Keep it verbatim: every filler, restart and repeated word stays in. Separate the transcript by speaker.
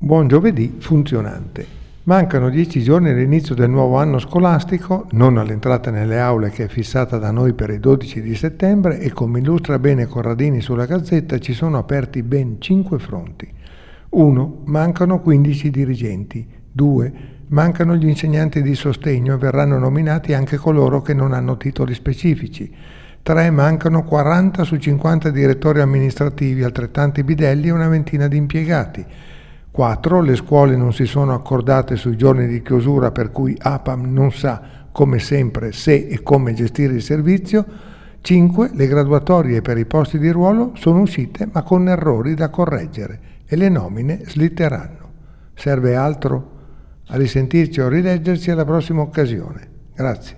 Speaker 1: Buon giovedì funzionante. Mancano dieci giorni all'inizio del nuovo anno scolastico, non all'entrata nelle aule che è fissata da noi per il dodici di settembre e come illustra bene Corradini sulla Gazzetta ci sono aperti ben cinque fronti. uno. Mancano quindici dirigenti. due. Mancano gli insegnanti di sostegno e verranno nominati anche coloro che non hanno titoli specifici. tre. Mancano quaranta su cinquanta direttori amministrativi, altrettanti bidelli e una ventina di impiegati. quattro. Le scuole non si sono accordate sui giorni di chiusura per cui A P A M non sa, come sempre, se e come gestire il servizio. cinque. Le graduatorie per i posti di ruolo sono uscite ma con errori da correggere e le nomine slitteranno. Serve altro? A risentirci o rileggerci alla prossima occasione. Grazie.